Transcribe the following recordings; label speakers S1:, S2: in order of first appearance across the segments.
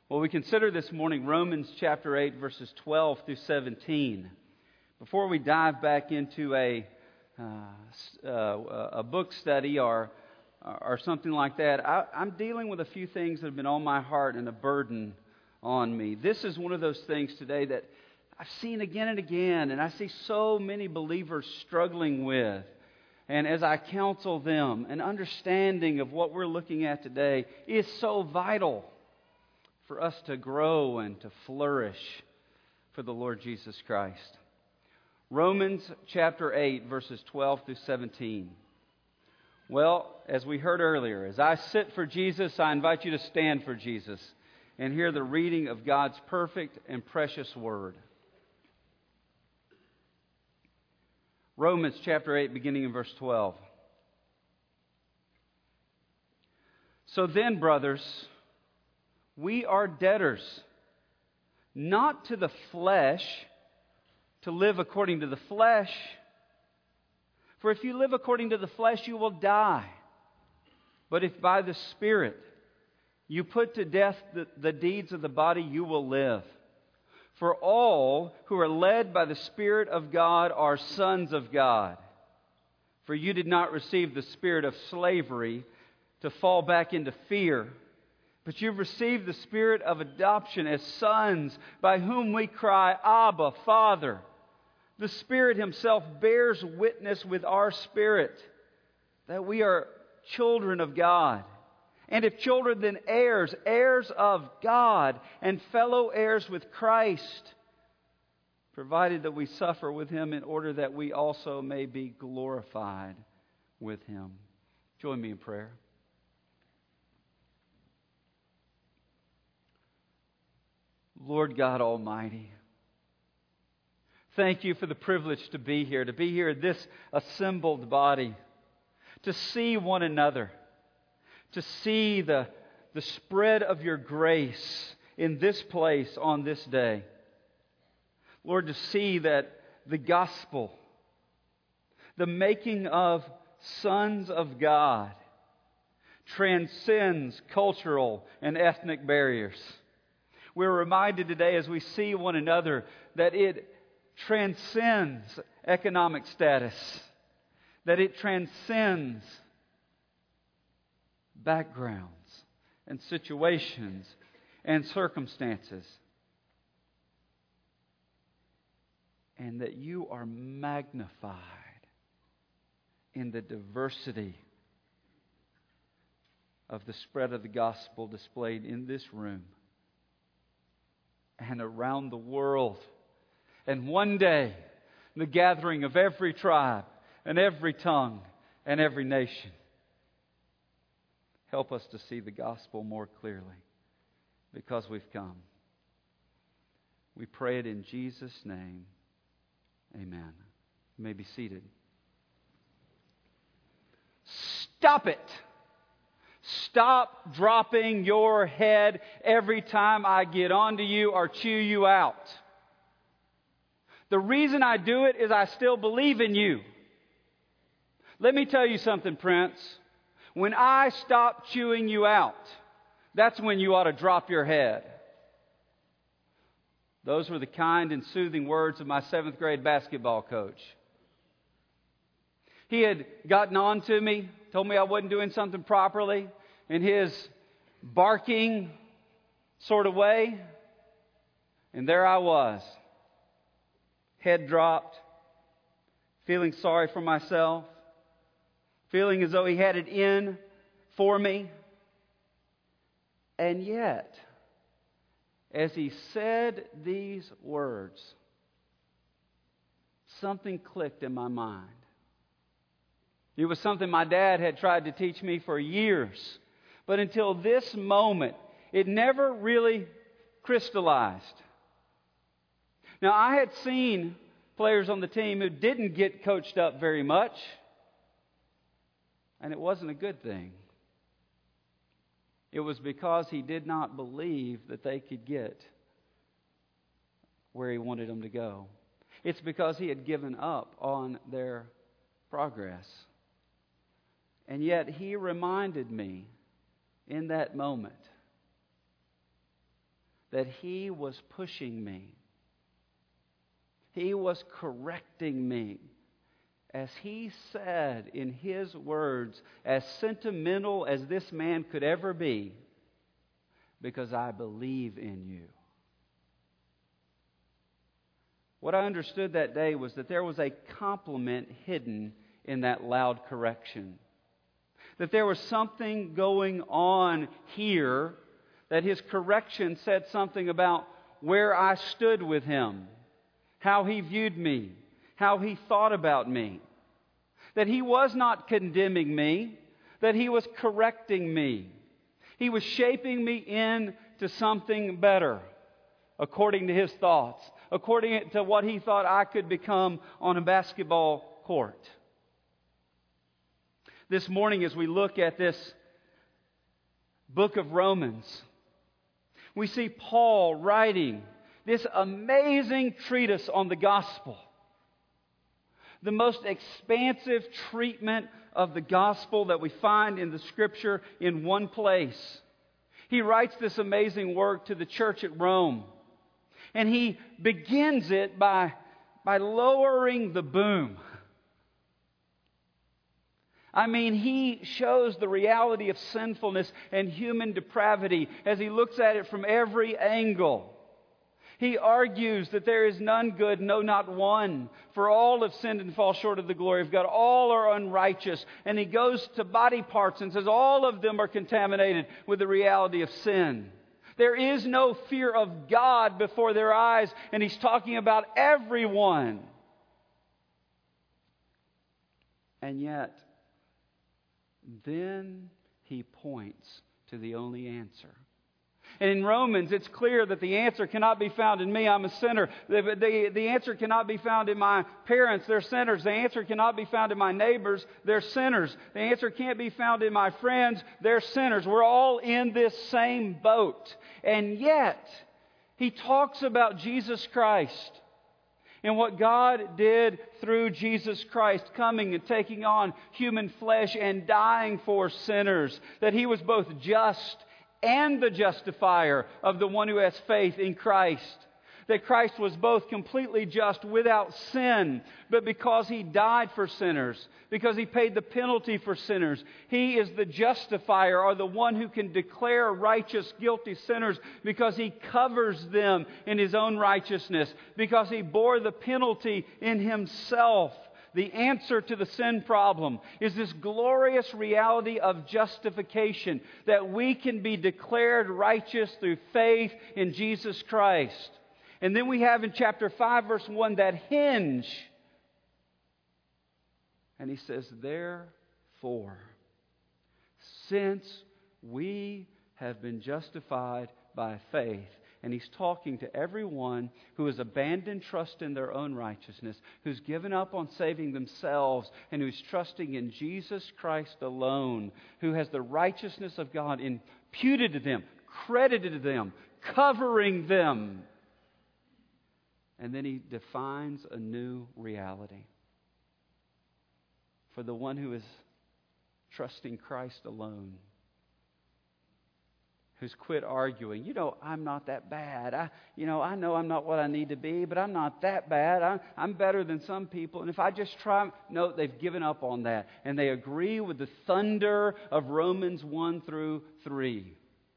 S1: Well, we consider this morning Romans chapter 8, verses 12 through 17. Before we dive back into a book study or something like that, I'm dealing with a few things that have been on my heart and a burden on me. This is one of those things today that I've seen again and again, and I see so many believers struggling with. And as I counsel them, an understanding of what we're looking at today is so vital for us to grow and to flourish for the Lord Jesus Christ. Romans chapter 8, verses 12 through 17. Well, as we heard earlier, as I sit for Jesus, I invite you to stand for Jesus and hear the reading of God's perfect and precious Word. Romans chapter 8, beginning in verse 12. So then, brothers, we are debtors, not to the flesh, to live according to the flesh. For if you live according to the flesh, you will die. But if by the Spirit you put to death the deeds of the body, you will live. For all who are led by the Spirit of God are sons of God. For you did not receive the spirit of slavery to fall back into fear, but you've received the Spirit of adoption as sons, by whom we cry, Abba, Father. The Spirit Himself bears witness with our spirit that we are children of God. And if children, then heirs, heirs of God, and fellow heirs with Christ, provided that we suffer with Him in order that we also may be glorified with Him. Join me in prayer. Lord God Almighty, thank You for the privilege to be here in this assembled body, to see one another, to see the spread of Your grace in this place on this day. Lord, to see that the gospel, the making of sons of God, transcends cultural and ethnic barriers. We're reminded today as we see one another that it transcends economic status, that it transcends backgrounds and situations and circumstances, and that You are magnified in the diversity of the spread of the gospel displayed in this room and around the world. And one day, the gathering of every tribe and every tongue and every nation. Help us to see the gospel more clearly because we've come. We pray it in Jesus' name. Amen. You may be seated. Stop it! Stop dropping your head every time I get onto you or chew you out. The reason I do it is I still believe in you. Let me tell you something, Prince. When I stop chewing you out, that's when you ought to drop your head. Those were the kind and soothing words of my 7th grade basketball coach. He had gotten on to me, told me I wasn't doing something properly in his barking sort of way. And there I was, head dropped, feeling sorry for myself, feeling as though he had it in for me. And yet, as he said these words, something clicked in my mind. It was something my dad had tried to teach me for years. But until this moment, it never really crystallized. Now, I had seen players on the team who didn't get coached up very much. And it wasn't a good thing. It was because he did not believe that they could get where he wanted them to go. It's because he had given up on their progress. And yet he reminded me in that moment that He was pushing me. He was correcting me. As He said in His words, as sentimental as this man could ever be, because I believe in you. What I understood that day was that there was a compliment hidden in that loud correction. That there was something going on here, that his correction said something about where I stood with him, how he viewed me, how he thought about me. That he was not condemning me, that he was correcting me. He was shaping me into something better, according to his thoughts, according to what he thought I could become on a basketball court. This morning, as we look at this book of Romans, we see Paul writing this amazing treatise on the gospel. The most expansive treatment of the gospel that we find in the Scripture in one place. He writes this amazing work to the church at Rome. And he begins it by lowering the boom. I mean, he shows the reality of sinfulness and human depravity as he looks at it from every angle. He argues that there is none good, no, not one. For all have sinned and fall short of the glory of God. All are unrighteous. And he goes to body parts and says all of them are contaminated with the reality of sin. There is no fear of God before their eyes. And he's talking about everyone. And yet, then he points to the only answer. And in Romans, it's clear that the answer cannot be found in me. I'm a sinner. The answer cannot be found in my parents. They're sinners. The answer cannot be found in my neighbors. They're sinners. The answer can't be found in my friends. They're sinners. We're all in this same boat. And yet, he talks about Jesus Christ and what God did through Jesus Christ, coming and taking on human flesh and dying for sinners. That He was both just and the justifier of the one who has faith in Christ. That Christ was both completely just without sin, but because He died for sinners, because He paid the penalty for sinners, He is the justifier, or the one who can declare righteous guilty sinners because He covers them in His own righteousness, because He bore the penalty in Himself. The answer to the sin problem is this glorious reality of justification, that we can be declared righteous through faith in Jesus Christ. And then we have in chapter 5, verse 1, that hinge. And he says, therefore, since we have been justified by faith. And he's talking to everyone who has abandoned trust in their own righteousness, who's given up on saving themselves, and who's trusting in Jesus Christ alone, who has the righteousness of God imputed to them, credited to them, covering them. And then he defines a new reality. For the one who is trusting Christ alone, who's quit arguing, I'm not that bad. I know I'm not what I need to be, but I'm not that bad. I'm better than some people. And if I just try... No, they've given up on that. And they agree with the thunder of Romans 1 through 3.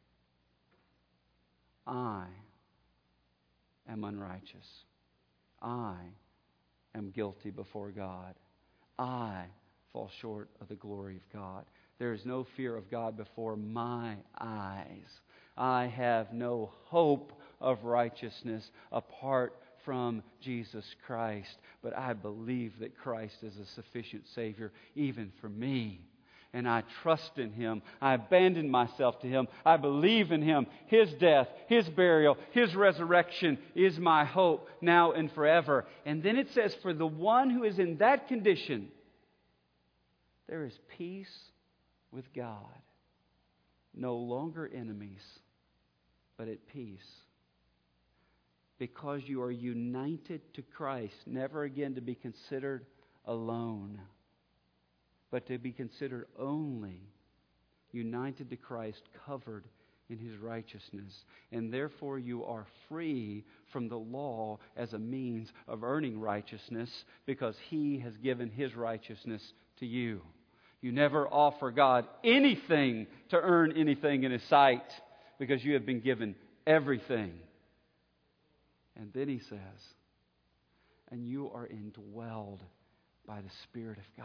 S1: I am unrighteous. I am guilty before God. I fall short of the glory of God. There is no fear of God before my eyes. I have no hope of righteousness apart from Jesus Christ. But I believe that Christ is a sufficient Savior even for me. And I trust in Him. I abandon myself to Him. I believe in Him. His death, His burial, His resurrection is my hope now and forever. And then it says, for the one who is in that condition, there is peace with God. No longer enemies, but at peace. Because you are united to Christ, never again to be considered alone, but to be considered only united to Christ, covered in His righteousness. And therefore you are free from the law as a means of earning righteousness, because He has given His righteousness to you. You never offer God anything to earn anything in His sight, because you have been given everything. And then He says, and you are indwelled by the Spirit of God.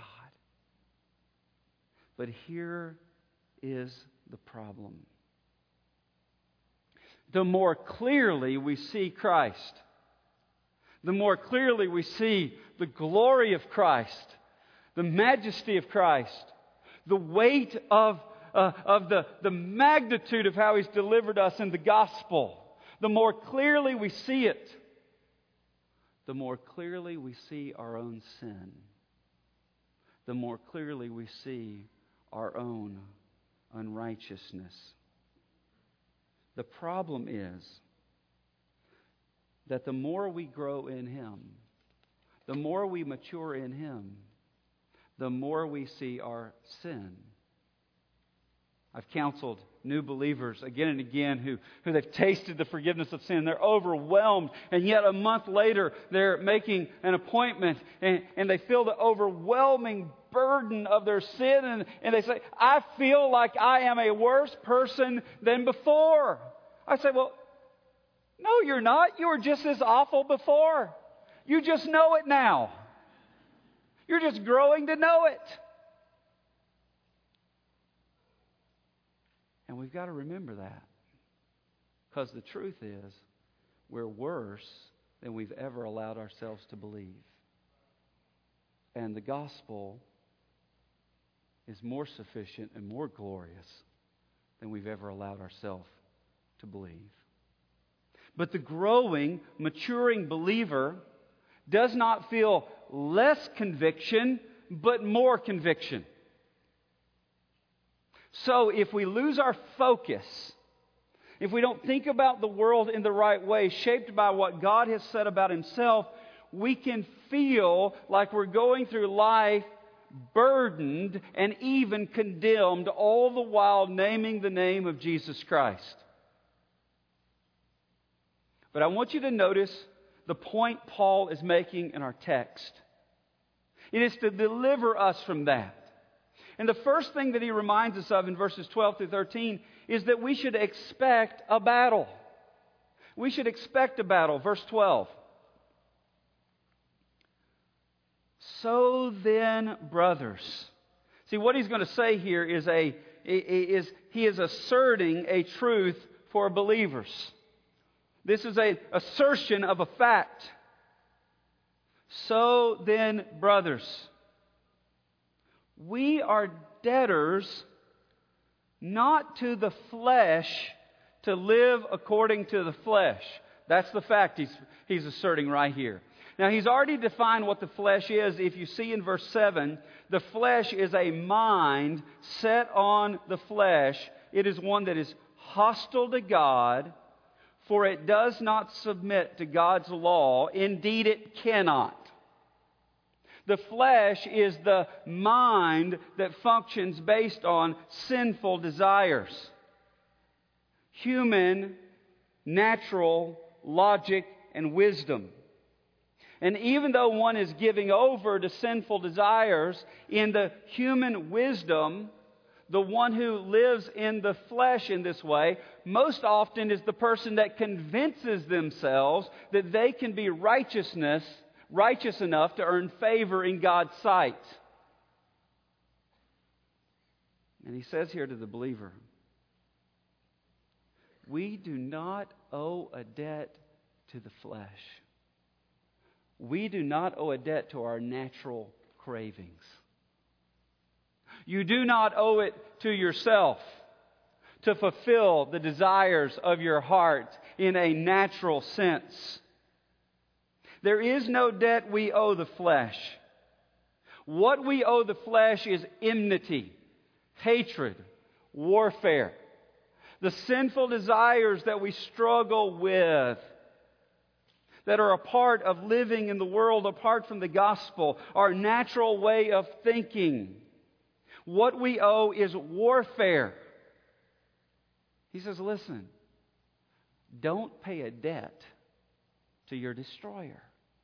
S1: But here is the problem. The more clearly we see Christ, the more clearly we see the glory of Christ, the majesty of Christ, the weight of the magnitude of how He's delivered us in the gospel, the more clearly we see it, the more clearly we see our own sin, the more clearly we see our own unrighteousness. The problem is that the more we grow in Him, the more we mature in Him, the more we see our sin. I've counseled new believers again and again who they've tasted the forgiveness of sin. They're overwhelmed, and yet a month later they're making an appointment and they feel the overwhelming burden of their sin, and they say, I feel like I am a worse person than before. I say, well, no, you're not. You were just as awful before. You just know it now. You're just growing to know it. And we've got to remember that. Because the truth is, we're worse than we've ever allowed ourselves to believe. And the gospel is more sufficient and more glorious than we've ever allowed ourselves to believe. But the growing, maturing believer does not feel less conviction, but more conviction. So if we lose our focus, if we don't think about the world in the right way, shaped by what God has said about Himself, we can feel like we're going through life burdened and even condemned, all the while naming the name of Jesus Christ. But I want you to notice the point Paul is making in our text. It is to deliver us from that. And the first thing that he reminds us of in verses 12 through 13 is that we should expect a battle. We should expect a battle. Verse 12. So then, brothers. See, what he's going to say here is he is asserting a truth for believers. This is an assertion of a fact. So then, brothers, we are debtors not to the flesh to live according to the flesh. That's the fact he's asserting right here. Now, he's already defined what the flesh is. If you see in verse 7, the flesh is a mind set on the flesh. It is one that is hostile to God, for it does not submit to God's law. Indeed, it cannot. The flesh is the mind that functions based on sinful desires. Human, natural logic and wisdom. And even though one is giving over to sinful desires, in the human wisdom, the one who lives in the flesh in this way, most often is the person that convinces themselves that they can be righteous enough to earn favor in God's sight. And he says here to the believer, we do not owe a debt to the flesh. We do not owe a debt to our natural cravings. You do not owe it to yourself to fulfill the desires of your heart in a natural sense. There is no debt we owe the flesh. What we owe the flesh is enmity, hatred, warfare. The sinful desires that we struggle with, that are a part of living in the world apart from the gospel, our natural way of thinking. What we owe is warfare. He says, listen, don't pay a debt to your destroyer.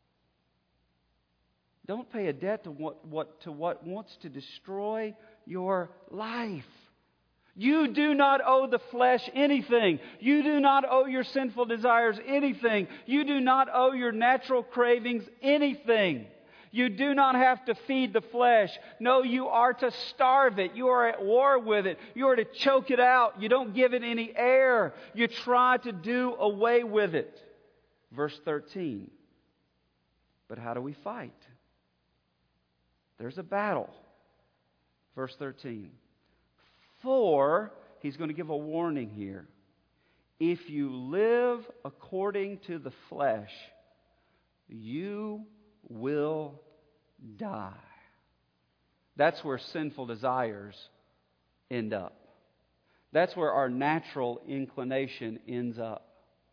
S1: Don't pay a debt to what wants to destroy your life. You do not owe the flesh anything. You do not owe your sinful desires anything. You do not owe your natural cravings anything. You do not have to feed the flesh. No, you are to starve it. You are at war with it. You are to choke it out. You don't give it any air. You try to do away with it. Verse 13. But how do we fight? There's a battle. Verse 13. For, he's going to give a warning here. If you live according to the flesh, you will die. That's where sinful desires end up. That's where our natural inclination ends up.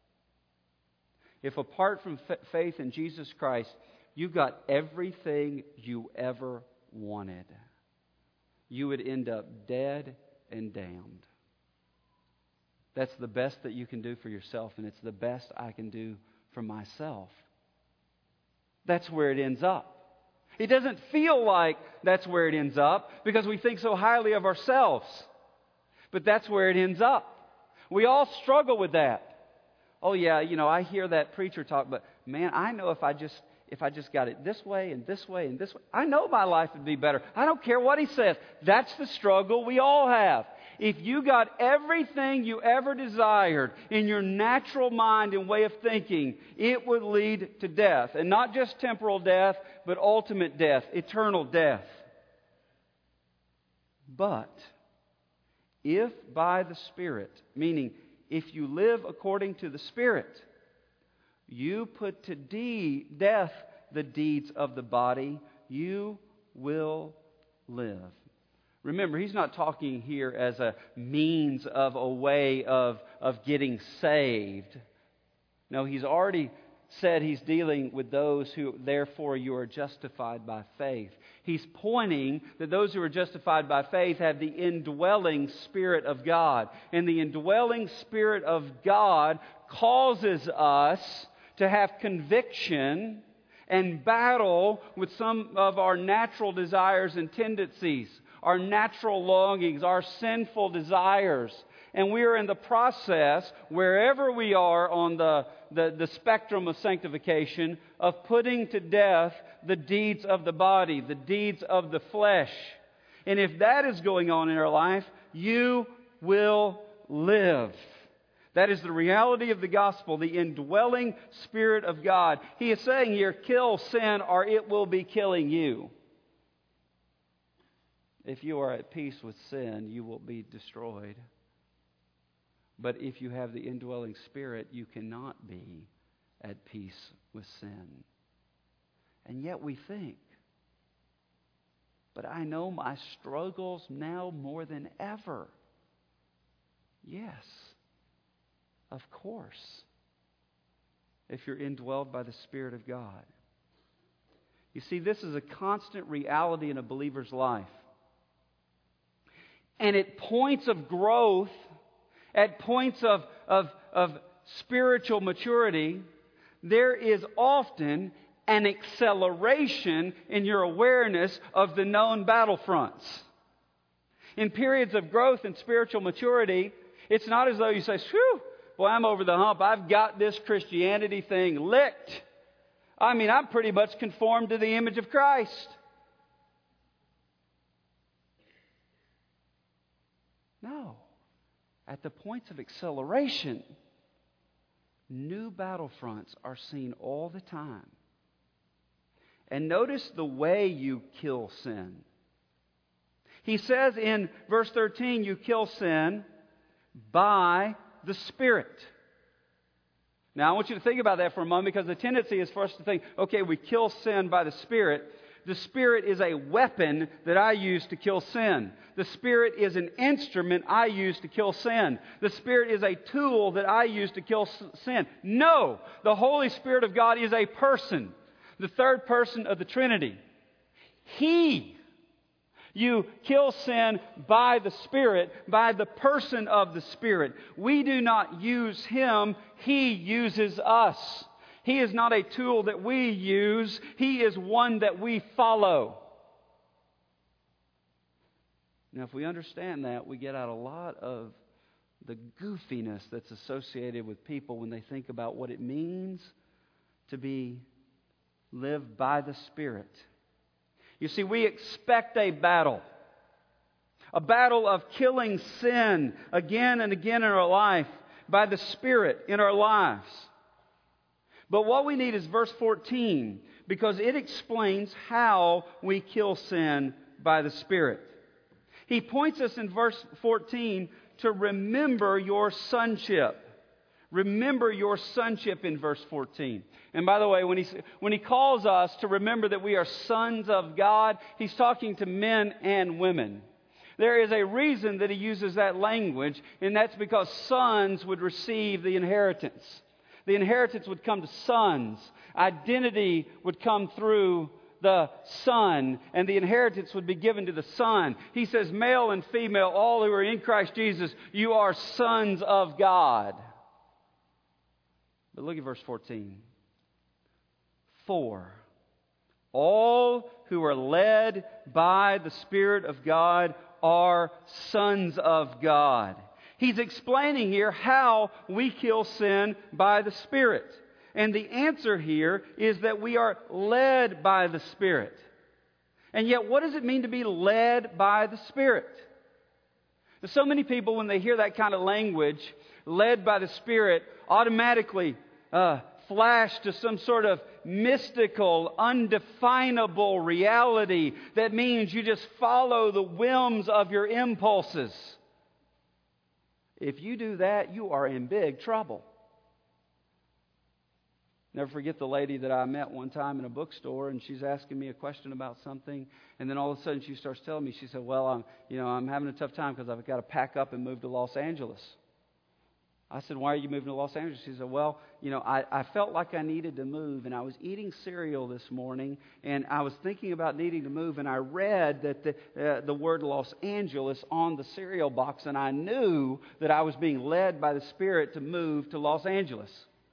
S1: If apart from faith in Jesus Christ, you got everything you ever wanted, you would end up dead and damned. That's the best that you can do for yourself, and it's the best I can do for myself. That's where it ends up. It doesn't feel like that's where it ends up because we think so highly of ourselves. But that's where it ends up. We all struggle with that. Oh yeah, I hear that preacher talk, but man, I know if I just got it this way and this way and this way, I know my life would be better. I don't care what he says. That's the struggle we all have. If you got everything you ever desired in your natural mind and way of thinking, it would lead to death. And not just temporal death, but ultimate death, eternal death. But if by the Spirit, meaning if you live according to the Spirit, you put to death the deeds of the body, you will live. Remember, he's not talking here as a means of a way of getting saved. No, he's already said he's dealing with those who, therefore, you are justified by faith. He's pointing that those who are justified by faith have the indwelling Spirit of God. And the indwelling Spirit of God causes us to have conviction and battle with some of our natural desires and tendencies, our natural longings, our sinful desires. And we are in the process, wherever we are on the spectrum of sanctification, of putting to death the deeds of the body, the deeds of the flesh. And if that is going on in our life, you will live. That is the reality of the gospel, the indwelling Spirit of God. He is saying here, kill sin or it will be killing you. If you are at peace with sin, you will be destroyed. But if you have the indwelling Spirit, you cannot be at peace with sin. And yet we think, but I know my struggles now more than ever. Yes, of course, if you're indwelled by the Spirit of God. You see, this is a constant reality in a believer's life. And at points of growth, at points of spiritual maturity, there is often an acceleration in your awareness of the known battlefronts. In periods of growth and spiritual maturity, it's not as though you say, "Phew, boy, I'm over the hump. I've got this Christianity thing licked. I mean, I'm pretty much conformed to the image of Christ." No. At the points of acceleration, new battlefronts are seen all the time. And notice the way you kill sin. He says in verse 13, you kill sin by the Spirit. Now, I want you to think about that for a moment, because the tendency is for us to think, okay, we kill sin by the Spirit. The Spirit is a weapon that I use to kill sin. The Spirit is an instrument I use to kill sin. The Spirit is a tool that I use to kill sin. No! The Holy Spirit of God is a person, the third person of the Trinity. He You kill sin by the Spirit, by the person of the Spirit. We do not use Him. He uses us. He is not a tool that we use. He is one that we follow. Now, if we understand that, we get out a lot of the goofiness that's associated with people when they think about what it means to live by the Spirit. You see, we expect a battle of killing sin again and again in our life by the Spirit in our lives. But what we need is verse 14, because it explains how we kill sin by the Spirit. He points us in verse 14 to remember your sonship. Remember your sonship in verse 14. And by the way, when he calls us to remember that we are sons of God, he's talking to men and women. There is a reason that he uses that language, and that's because sons would receive the inheritance. The inheritance would come to sons. Identity would come through the Son, and the inheritance would be given to the Son. He says, male and female, all who are in Christ Jesus, you are sons of God. But look at verse 14. For all who are led by the Spirit of God are sons of God. He's explaining here how we kill sin by the Spirit. And the answer here is that we are led by the Spirit. And yet, what does it mean to be led by the Spirit? So many people, when they hear that kind of language, led by the Spirit, automatically flash to some sort of mystical, undefinable reality that means you just follow the whims of your impulses. If you do that, you are in big trouble. Never forget the lady that I met one time in a bookstore, and she's asking me a question about something, and then all of a sudden she starts telling me, she said, well, I'm having a tough time because I've got to pack up and move to Los Angeles. I said, why are you moving to Los Angeles? She said, well, I felt like I needed to move, and I was eating cereal this morning, and I was thinking about needing to move, and I read that the word Los Angeles on the cereal box, and I knew that I was being led by the Spirit to move to Los Angeles.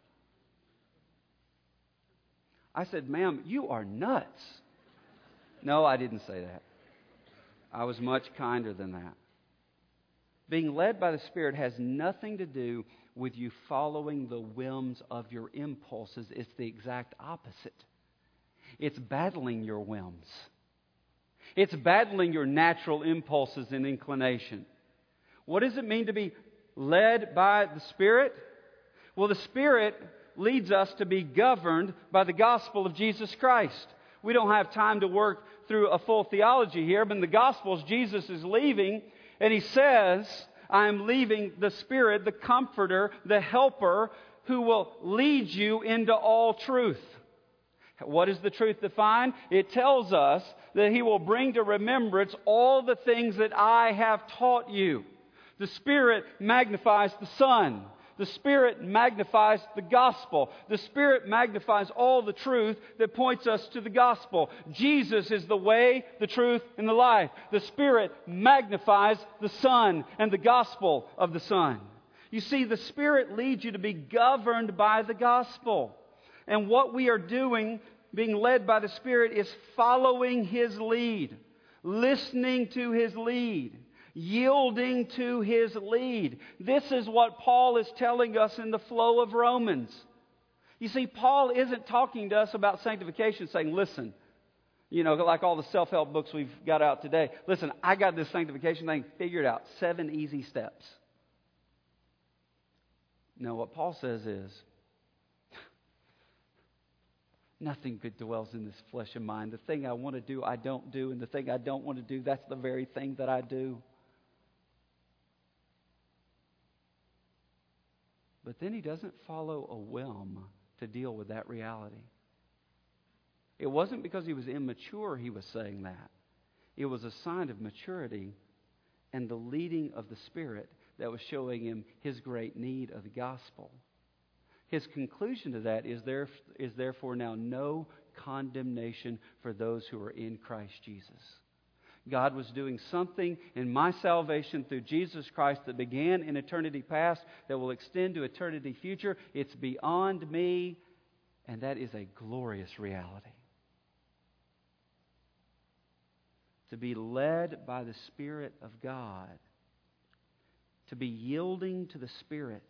S1: I said, ma'am, you are nuts. No, I didn't say that. I was much kinder than that. Being led by the Spirit has nothing to do with you following the whims of your impulses. It's the exact opposite. It's battling your whims. It's battling your natural impulses and inclination. What does it mean to be led by the Spirit? Well, the Spirit leads us to be governed by the gospel of Jesus Christ. We don't have time to work through a full theology here, but in the Gospels, Jesus is leaving, and He says, I am leaving the Spirit, the Comforter, the Helper, who will lead you into all truth. What is the truth defined? It tells us that He will bring to remembrance all the things that I have taught you. The Spirit magnifies the Son. The Spirit magnifies the gospel. The Spirit magnifies all the truth that points us to the gospel. Jesus is the way, the truth, and the life. The Spirit magnifies the Son and the gospel of the Son. You see, the Spirit leads you to be governed by the gospel. And what we are doing, being led by the Spirit, is following His lead, listening to His lead, yielding to His lead. This is what Paul is telling us in the flow of Romans. You see, Paul isn't talking to us about sanctification saying, listen, like all the self-help books we've got out today. Listen, I got this sanctification thing figured out. 7 easy steps. No, what Paul says is, nothing good dwells in this flesh and mind. The thing I want to do, I don't do. And the thing I don't want to do, that's the very thing that I do. But then he doesn't follow a whim to deal with that reality. It wasn't because he was immature he was saying that. It was a sign of maturity and the leading of the Spirit that was showing him his great need of the gospel. His conclusion to that is therefore now no condemnation for those who are in Christ Jesus. God was doing something in my salvation through Jesus Christ that began in eternity past that will extend to eternity future. It's beyond me, and that is a glorious reality. To be led by the Spirit of God, to be yielding to the Spirit,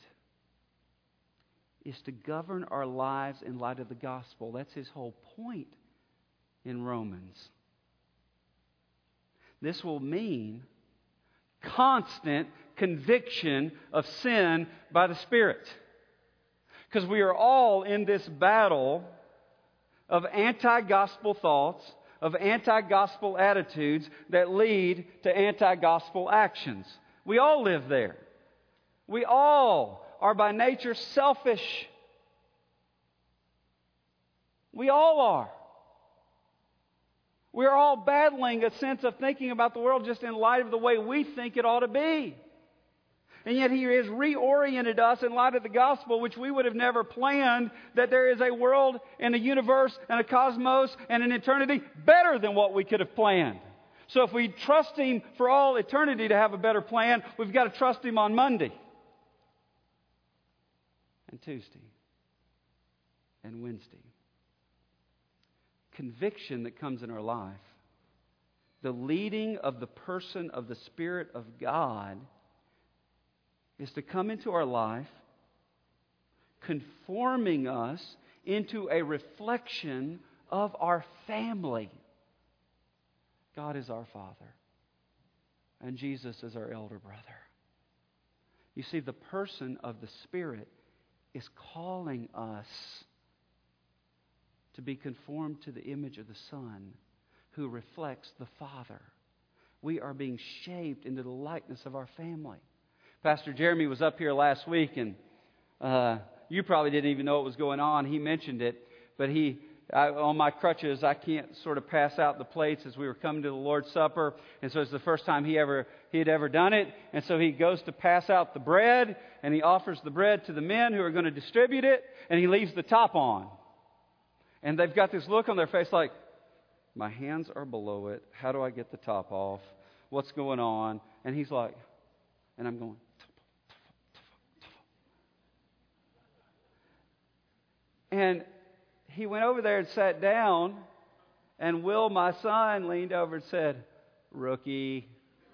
S1: is to govern our lives in light of the gospel. That's his whole point in Romans. This will mean constant conviction of sin by the Spirit. Because we are all in this battle of anti-gospel thoughts, of anti-gospel attitudes that lead to anti-gospel actions. We all live there. We all are by nature selfish. We all are. We're all battling a sense of thinking about the world just in light of the way we think it ought to be. And yet He has reoriented us in light of the gospel, which we would have never planned, that there is a world and a universe and a cosmos and an eternity better than what we could have planned. So if we trust Him for all eternity to have a better plan, we've got to trust Him on Monday and Tuesday and Wednesday. Conviction that comes in our life, the leading of the person of the Spirit of God, is to come into our life, conforming us into a reflection of our family. God is our Father, and Jesus is our elder brother. You see, the person of the Spirit is calling us to be conformed to the image of the Son who reflects the Father. We are being shaped into the likeness of our family. Pastor Jeremy was up here last week, and you probably didn't even know what was going on. He mentioned it, but on my crutches, I can't sort of pass out the plates as we were coming to the Lord's Supper, and so it's the first time he had ever done it, and so he goes to pass out the bread, and he offers the bread to the men who are going to distribute it, and he leaves the top on. And they've got this look on their face like, my hands are below it. How do I get the top off? What's going on? And he's like, and I'm going, and he went over there and sat down, and Will, my son, leaned over and said, rookie.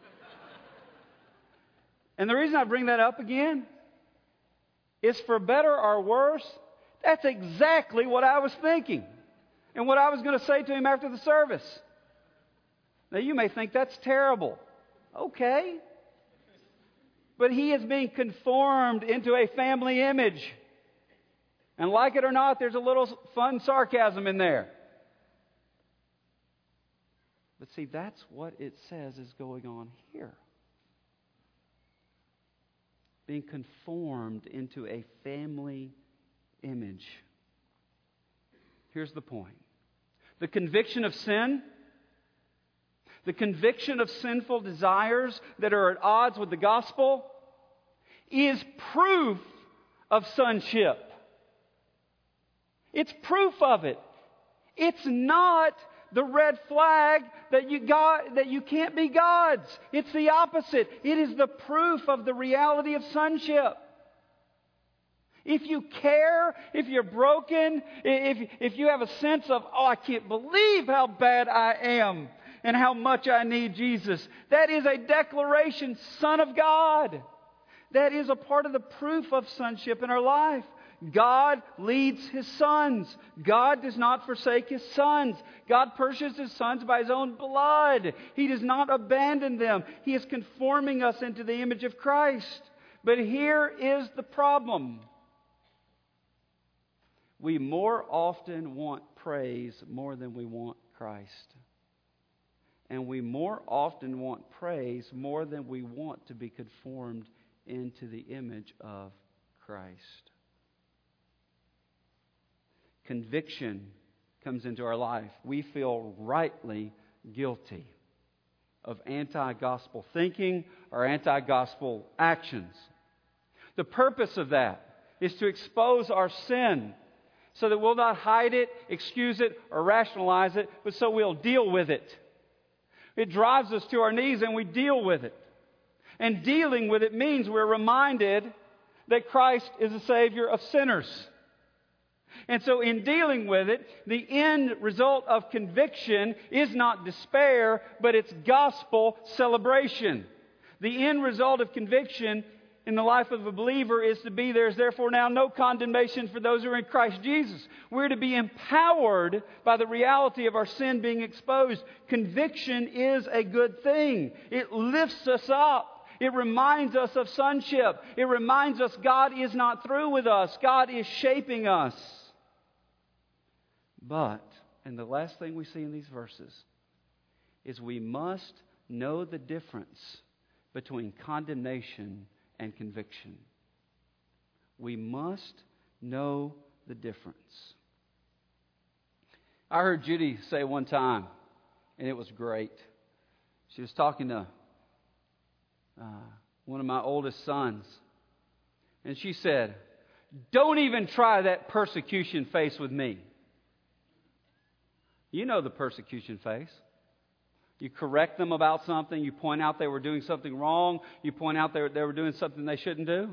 S1: And the reason I bring that up again is, for better or worse, that's exactly what I was thinking and what I was going to say to him after the service. Now, you may think that's terrible. Okay. But he is being conformed into a family image. And like it or not, there's a little fun sarcasm in there. But see, that's what it says is going on here. Being conformed into a family image. Here's the point. The conviction of sin, the conviction of sinful desires that are at odds with the gospel, is proof of sonship. It's proof of it. It's not the red flag that you can't be God's. It's the opposite. It is the proof of the reality of sonship. If you care, if you're broken, if you have a sense of, I can't believe how bad I am and how much I need Jesus, that is a declaration, Son of God. That is a part of the proof of sonship in our life. God leads His sons. God does not forsake His sons. God purchased His sons by His own blood. He does not abandon them. He is conforming us into the image of Christ. But here is the problem. We more often want praise more than we want Christ. And we more often want praise more than we want to be conformed into the image of Christ. Conviction comes into our life. We feel rightly guilty of anti-gospel thinking or anti-gospel actions. The purpose of that is to expose our sin so that we'll not hide it, excuse it, or rationalize it, but so we'll deal with it. It drives us to our knees and we deal with it. And dealing with it means we're reminded that Christ is the Savior of sinners. And so in dealing with it, the end result of conviction is not despair, but it's gospel celebration. The end result of conviction in the life of a believer is to be there is therefore now no condemnation for those who are in Christ Jesus. We're to be empowered by the reality of our sin being exposed. Conviction is a good thing. It lifts us up. It reminds us of sonship. It reminds us God is not through with us. God is shaping us. But, and the last thing we see in these verses, is we must know the difference between condemnation and conviction. We must know the difference. I heard Judy say one time, and it was great. She was talking to one of my oldest sons, and she said, "Don't even try that persecution face with me." You know the persecution face. You correct them about something. You point out they were doing something wrong. You point out they were doing something they shouldn't do.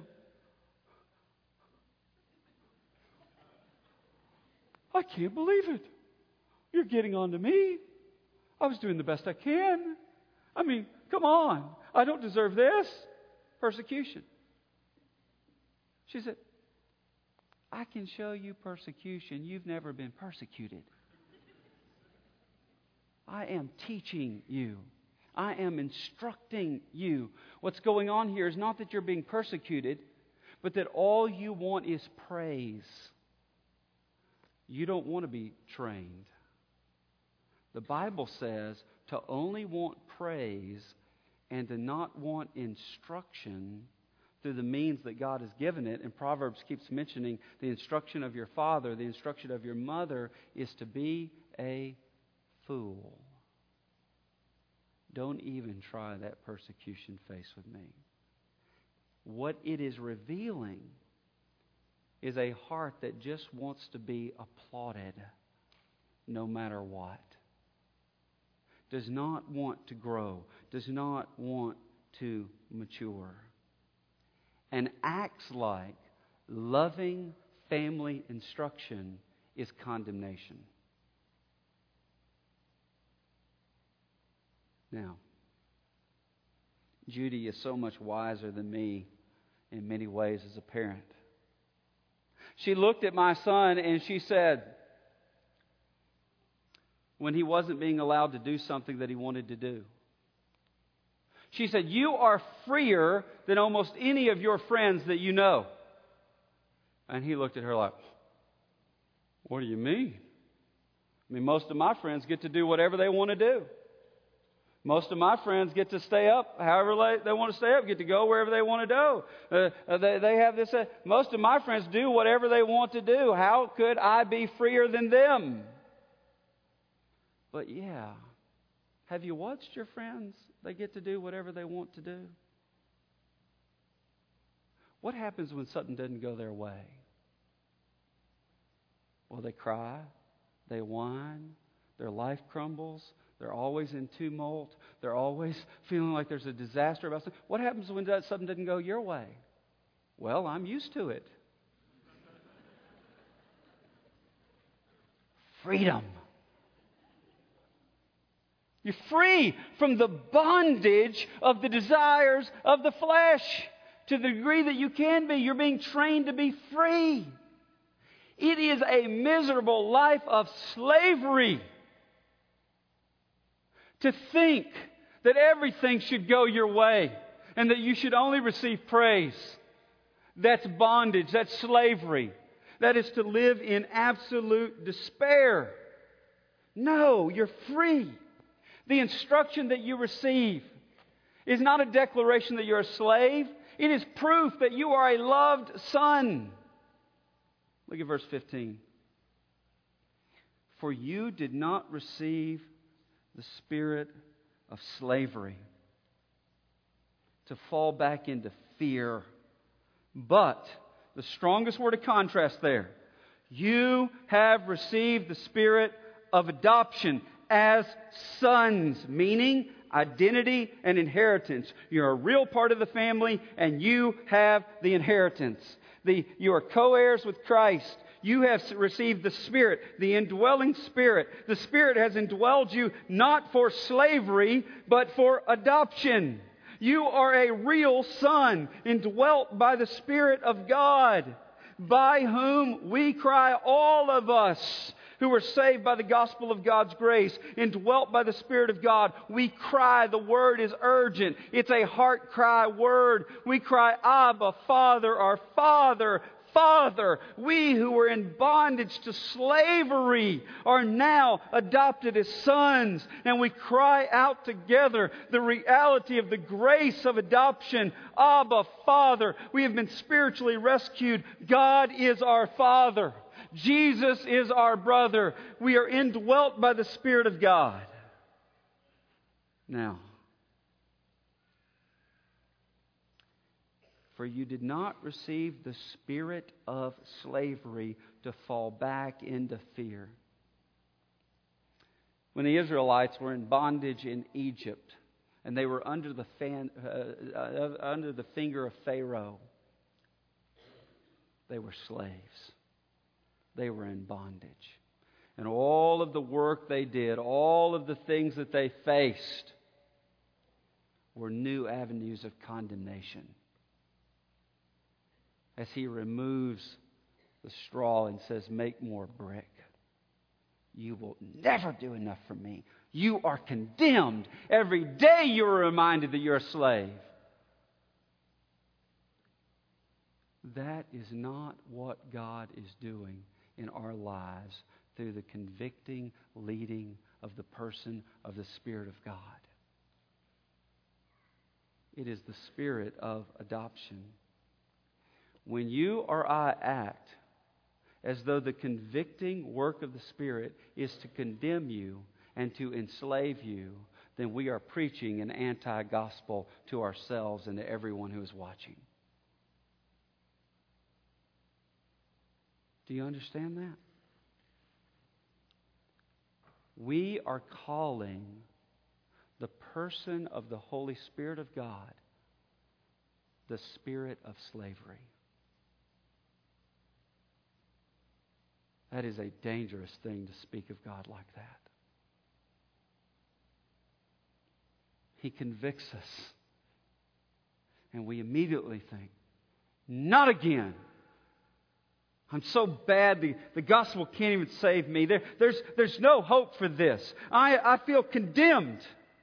S1: I can't believe it. You're getting on to me. I was doing the best I can. I mean, come on. I don't deserve this. Persecution. She said, I can show you persecution. You've never been persecuted. I am teaching you. I am instructing you. What's going on here is not that you're being persecuted, but that all you want is praise. You don't want to be trained. The Bible says to only want praise and to not want instruction through the means that God has given it. And Proverbs keeps mentioning the instruction of your father, the instruction of your mother is to be a fool. Don't even try that persecution face with me. What it is revealing is a heart that just wants to be applauded no matter what. Does not want to grow. Does not want to mature. And acts like loving family instruction is condemnation. Now, Judy is so much wiser than me in many ways as a parent. She looked at my son and she said, when he wasn't being allowed to do something that he wanted to do, she said, "You are freer than almost any of your friends that you know." And he looked at her like, "What do you mean? I mean, most of my friends get to do whatever they want to do. Most of my friends get to stay up however late they want to stay up, get to go wherever they want to go. They have this. Most of my friends do whatever they want to do. How could I be freer than them?" But yeah, have you watched your friends? They get to do whatever they want to do. What happens when something doesn't go their way? Well, they cry, they whine, their life crumbles. They're always in tumult. They're always feeling like there's a disaster about something. What happens when something doesn't go your way? Well, I'm used to it. Freedom. You're free from the bondage of the desires of the flesh. To the degree that you can be, you're being trained to be free. It is a miserable life of slavery to think that everything should go your way and that you should only receive praise. That's bondage. That's slavery. That is to live in absolute despair. No, you're free. The instruction that you receive is not a declaration that you're a slave. It is proof that you are a loved son. Look at verse 15. For you did not receive the spirit of slavery to fall back into fear. But, the strongest word of contrast there, you have received the spirit of adoption as sons, meaning identity, and inheritance. You're a real part of the family, and you have the inheritance. You are co-heirs with Christ. You have received the Spirit, the indwelling Spirit. The Spirit has indwelled you not for slavery, but for adoption. You are a real son, indwelt by the Spirit of God, by whom we cry, all of us who are saved by the gospel of God's grace, indwelt by the Spirit of God. We cry. The word is urgent. It's a heart cry word. We cry, Abba, Father, our Father. Father, we who were in bondage to slavery are now adopted as sons, and we cry out together the reality of the grace of adoption. Abba, Father, we have been spiritually rescued. God is our Father. Jesus is our brother. We are indwelt by the Spirit of God. Now, for you did not receive the spirit of slavery to fall back into fear. When the Israelites were in bondage in Egypt, and they were under the finger of Pharaoh, they were slaves. They were in bondage. And all of the work they did, all of the things that they faced, were new avenues of condemnation. As He removes the straw and says, make more brick. You will never do enough for me. You are condemned. Every day you are reminded that you're a slave. That is not what God is doing in our lives through the convicting, leading of the person of the Spirit of God. It is the spirit of adoption. When you or I act as though the convicting work of the Spirit is to condemn you and to enslave you, then we are preaching an anti-gospel to ourselves and to everyone who is watching. Do you understand that? We are calling the person of the Holy Spirit of God the spirit of slavery. That is a dangerous thing to speak of God like that. He convicts us. And we immediately think, not again. I'm so bad, the gospel can't even save me. There's no hope for this. I feel condemned.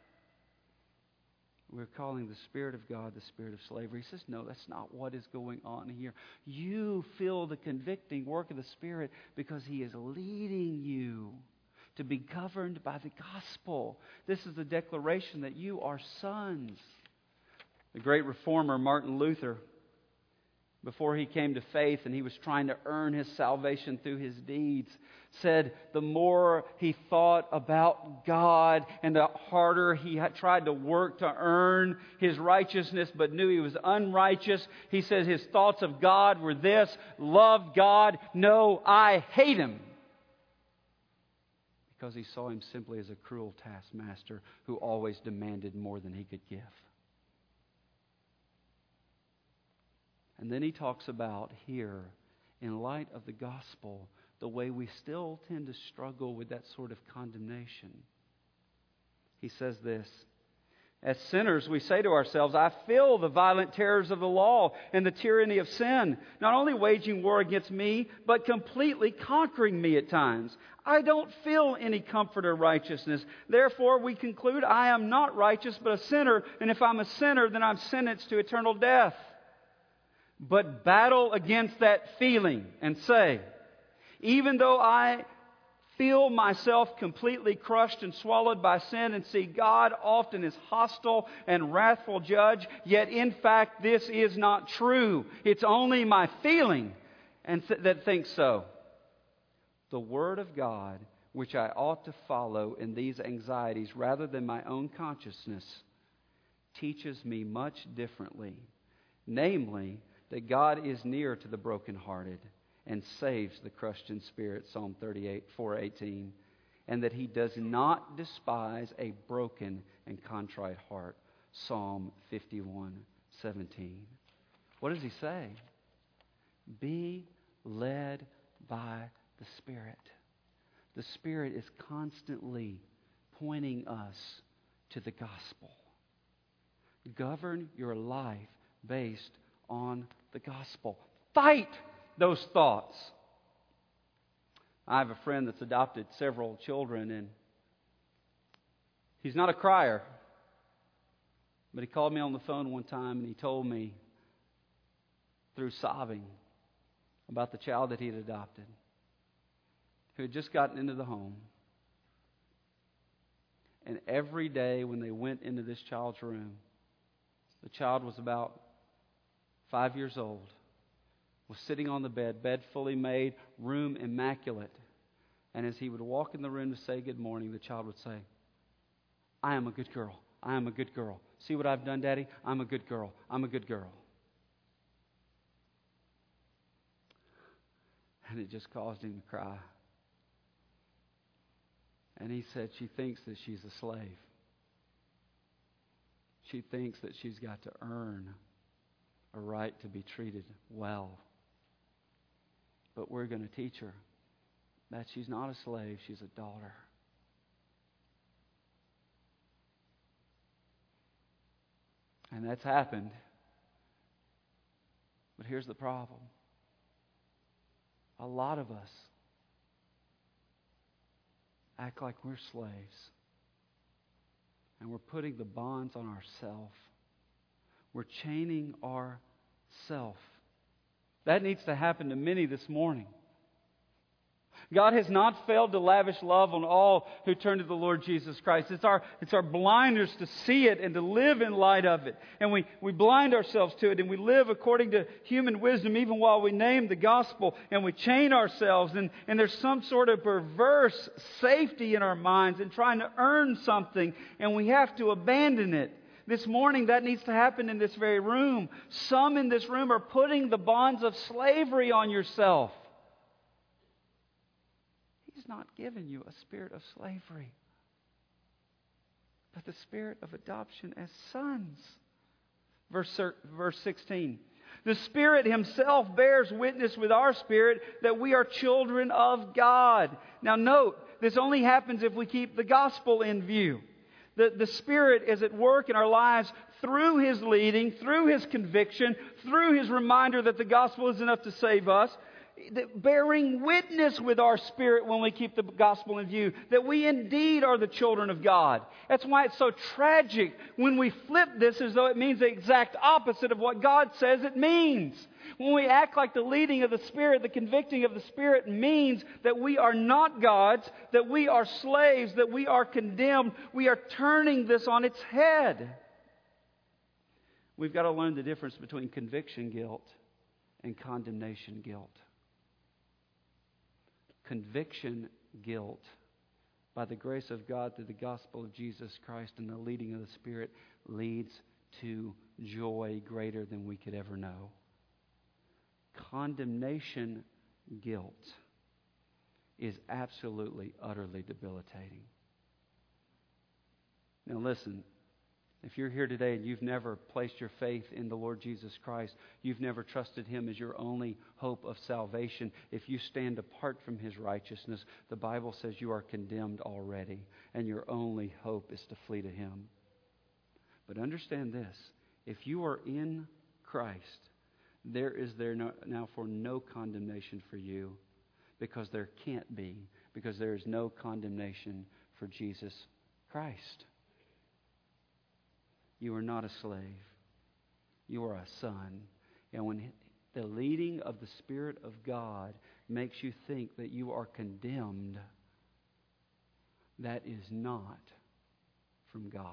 S1: We're calling the Spirit of God the spirit of slavery. He says, no, that's not what is going on here. You feel the convicting work of the Spirit because He is leading you to be governed by the gospel. This is the declaration that you are sons. The great reformer Martin Luther, before he came to faith and he was trying to earn his salvation through his deeds, said the more he thought about God and the harder he had tried to work to earn his righteousness but knew he was unrighteous, he says his thoughts of God were this: love God, no, I hate Him. Because he saw Him simply as a cruel taskmaster who always demanded more than he could give. And then he talks about here, in light of the gospel, the way we still tend to struggle with that sort of condemnation. He says this: as sinners, we say to ourselves, I feel the violent terrors of the law and the tyranny of sin, not only waging war against me, but completely conquering me at times. I don't feel any comfort or righteousness. Therefore, we conclude I am not righteous, but a sinner, and if I'm a sinner, then I'm sentenced to eternal death. But battle against that feeling and say, even though I feel myself completely crushed and swallowed by sin and see God often as hostile and wrathful judge, yet in fact this is not true. It's only my feeling that thinks so. The Word of God, which I ought to follow in these anxieties rather than my own consciousness, teaches me much differently. Namely, that God is near to the brokenhearted and saves the crushed in spirit, Psalm 38:4-18. and that He does not despise a broken and contrite heart. Psalm 51:17. What does he say? Be led by the Spirit. The Spirit is constantly pointing us to the gospel. Govern your life based on the gospel. Fight those thoughts. I have a friend that's adopted several children, and he's not a crier. But he called me on the phone one time and he told me, through sobbing, about the child that he had adopted, who had just gotten into the home. And every day when they went into this child's room, the child was about 5 years old, was sitting on the bed fully made, room immaculate. And as he would walk in the room to say good morning, the child would say, I am a good girl. I am a good girl. See what I've done, Daddy? I'm a good girl. I'm a good girl. And it just caused him to cry. And he said she thinks that she's a slave. She thinks that she's got to earn a right to be treated well. But we're going to teach her that she's not a slave, she's a daughter. And that's happened. But here's the problem. A lot of us act like we're slaves. And we're putting the bonds on ourselves. We're chaining ourselves. That needs to happen to many this morning. God has not failed to lavish love on all who turn to the Lord Jesus Christ. It's our blinders to see it and to live in light of it. And we blind ourselves to it and we live according to human wisdom even while we name the gospel, and we chain ourselves. And there's some sort of perverse safety in our minds in trying to earn something, and we have to abandon it. This morning that needs to happen in this very room. Some in this room are putting the bonds of slavery on yourself. He's not given you a spirit of slavery, but the spirit of adoption as sons. Verse 16. The Spirit Himself bears witness with our spirit that we are children of God. Now note, this only happens if we keep the gospel in view. The Spirit is at work in our lives through His leading, through His conviction, through His reminder that the gospel is enough to save us. Bearing witness with our spirit when we keep the gospel in view, that we indeed are the children of God. That's why it's so tragic when we flip this as though it means the exact opposite of what God says it means. When we act like the leading of the Spirit, the convicting of the Spirit means that we are not God's, that we are slaves, that we are condemned. We are turning this on its head. We've got to learn the difference between conviction guilt and condemnation guilt. Conviction guilt, by the grace of God through the gospel of Jesus Christ and the leading of the Spirit, leads to joy greater than we could ever know. Condemnation guilt is absolutely, utterly debilitating. Now listen, if you're here today and you've never placed your faith in the Lord Jesus Christ, you've never trusted Him as your only hope of salvation, if you stand apart from His righteousness, the Bible says you are condemned already, and your only hope is to flee to Him. But understand this, if you are in Christ, there is now for no condemnation for you, because there can't be, because there is no condemnation for Jesus Christ. You are not a slave. You are a son. And when the leading of the Spirit of God makes you think that you are condemned, that is not from God.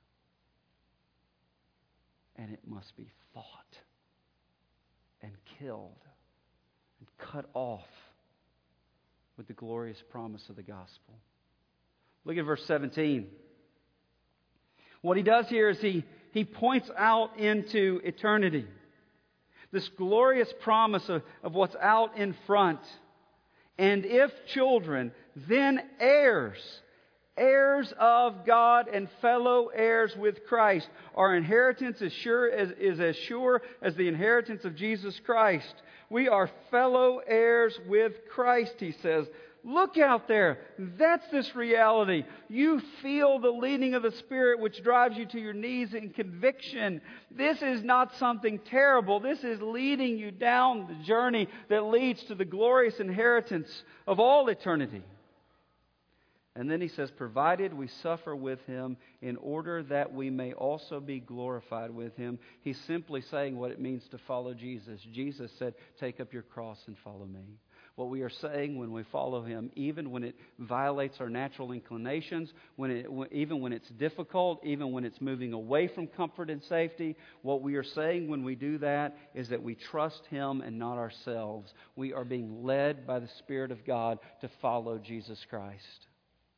S1: And it must be fought and killed and cut off with the glorious promise of the gospel. Look at verse 17. What he does here is he points out into eternity. This glorious promise of what's out in front. And if children, then heirs, heirs of God and fellow heirs with Christ. Our inheritance is as sure as the inheritance of Jesus Christ. We are fellow heirs with Christ, he says. Look out there. That's this reality. You feel the leading of the Spirit which drives you to your knees in conviction. This is not something terrible. This is leading you down the journey that leads to the glorious inheritance of all eternity. And then he says, provided we suffer with Him in order that we may also be glorified with Him. He's simply saying what it means to follow Jesus. Jesus said, take up your cross and follow me. What we are saying when we follow Him, even when it violates our natural inclinations, even when it's difficult, even when it's moving away from comfort and safety, what we are saying when we do that is that we trust Him and not ourselves. We are being led by the Spirit of God to follow Jesus Christ.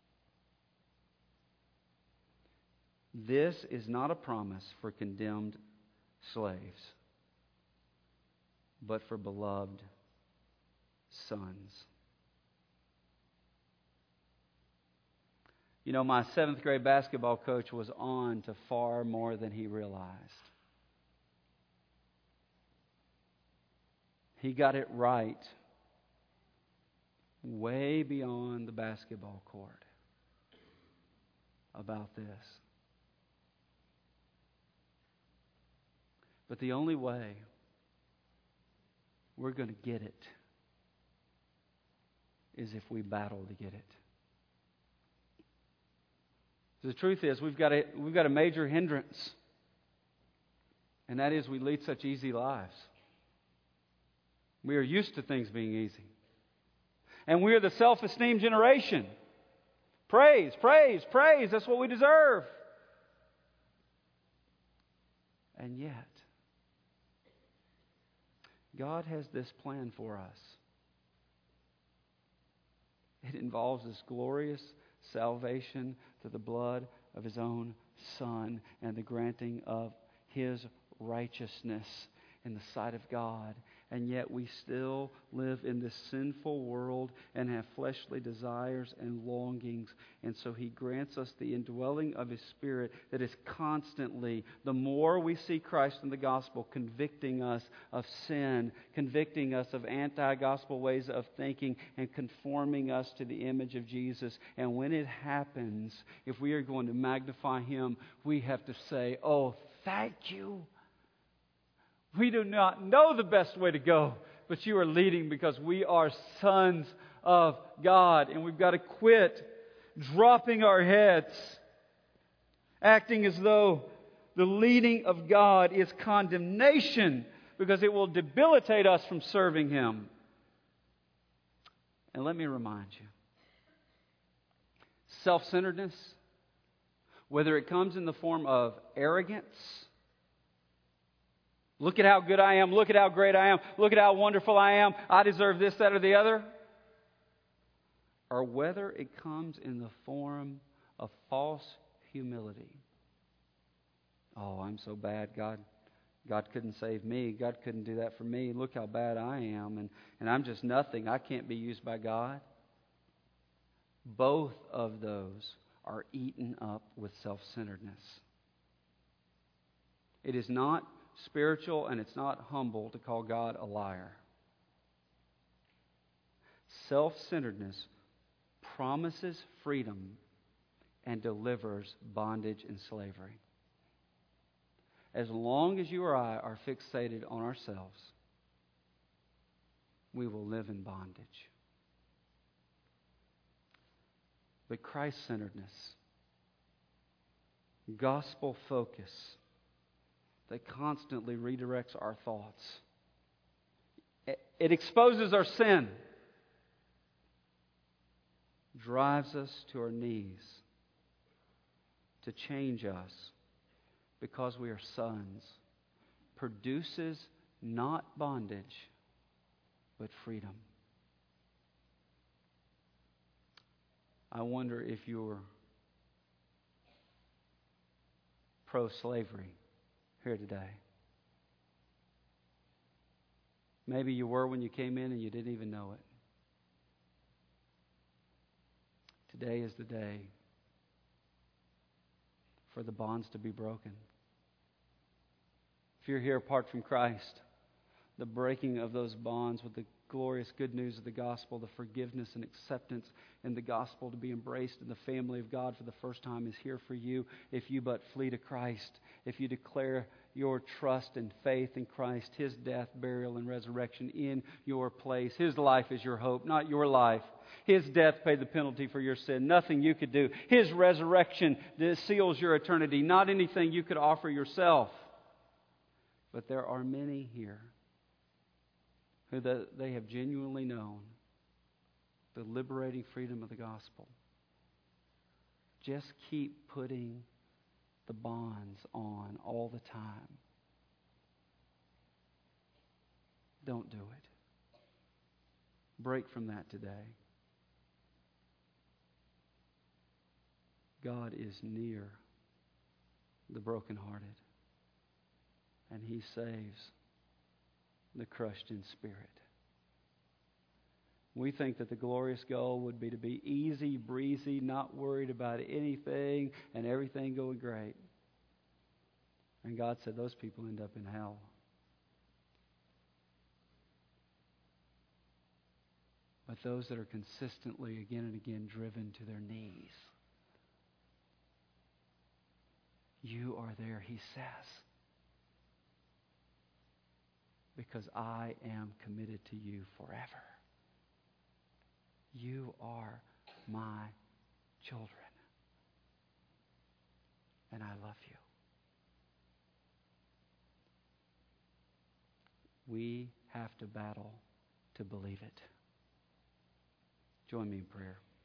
S1: This is not a promise for condemned slaves, but for beloved sons. You know, my 7th grade basketball coach was on to far more than he realized. He got it right way beyond the basketball court about this. But the only way we're going to get it is if we battle to get it. The truth is, we've got a major hindrance, and that is we lead such easy lives. We are used to things being easy. And we are the self-esteem generation. Praise, praise, praise. That's what we deserve. And yet, God has this plan for us. It involves this glorious salvation through the blood of His own Son and the granting of His righteousness in the sight of God. And yet we still live in this sinful world and have fleshly desires and longings. And so He grants us the indwelling of His Spirit that is constantly, the more we see Christ in the gospel, convicting us of sin, convicting us of anti-gospel ways of thinking, and conforming us to the image of Jesus. And when it happens, if we are going to magnify Him, we have to say, oh, thank you. We do not know the best way to go, but you are leading because we are sons of God. And we've got to quit dropping our heads, acting as though the leading of God is condemnation, because it will debilitate us from serving Him. And let me remind you, self-centeredness, whether it comes in the form of arrogance, look at how good I am. Look at how great I am. Look at how wonderful I am. I deserve this, that, or the other. Or whether it comes in the form of false humility. Oh, I'm so bad. God couldn't save me. God couldn't do that for me. Look how bad I am. And I'm just nothing. I can't be used by God. Both of those are eaten up with self-centeredness. It is not spiritual and it's not humble to call God a liar. Self-centeredness promises freedom and delivers bondage and slavery. As long as you or I are fixated on ourselves, we will live in bondage. But Christ-centeredness, gospel focus, that constantly redirects our thoughts. It exposes our sin, drives us to our knees to change us because we are sons, produces not bondage, but freedom. I wonder if you're pro-slavery here today. Maybe you were when you came in and you didn't even know it. today is the day for the bonds to be broken. If you're here apart from Christ, the breaking of those bonds with the glorious good news of the gospel, the forgiveness and acceptance in the gospel to be embraced in the family of God for the first time is here for you if you but flee to Christ, if you declare your trust and faith in Christ, His death, burial, and resurrection in your place. His life is your hope, not your life. His death paid the penalty for your sin, nothing you could do. His resurrection seals your eternity, not anything you could offer yourself. But there are many here who they have genuinely known the liberating freedom of the gospel. Just keep putting the bonds on all the time. Don't do it. Break from that today. God is near the brokenhearted, and He saves the crushed in spirit. We think that the glorious goal would be to be easy breezy, not worried about anything, and everything going great. And God said those people end up in hell. But those that are consistently again and again driven to their knees, you are there, He says, because I am committed to you forever. You are my children, and I love you. We have to battle to believe it. Join me in prayer.